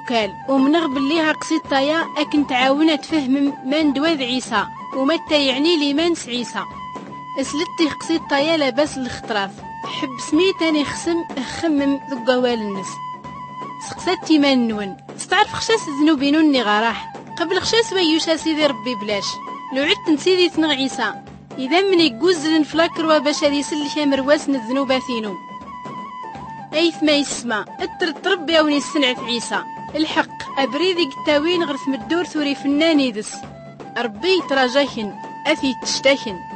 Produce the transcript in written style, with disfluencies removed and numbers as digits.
ذوكال ومنغبل ليها قصيد طايا أكن تعاونة تفهم من دواد عيسى ومتى يعني لي منس عيسى. اسلتي قصيد طايا لاباس الخطراف حب سميتاني خمم ذو قوال النس. سقساتي من نون ستعرف خشاس ذنوبينوني غراح قبل خشاس ويوشا سيدي ربي بلاش لو عدت نسيدي تنغ عيسى إذا من يقوز لنفلاكر وباش هذي يسلي مرواسن الذنوباثينو أيث ما يسمى تربي أوني السنعة عيسى الحق أبريدي قتاوين غرث مدور ثوري فناني دس ربي تراجاكن أثي تشتاكن.